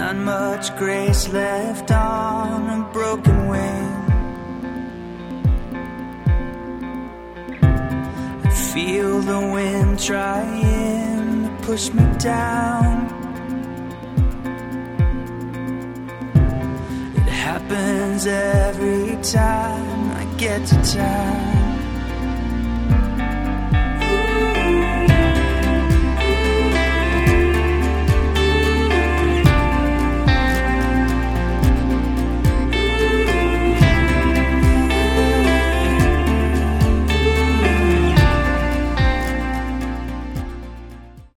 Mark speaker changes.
Speaker 1: Not much grace left on a broken wing. I feel the wind trying to push me down. It happens every time I get to town.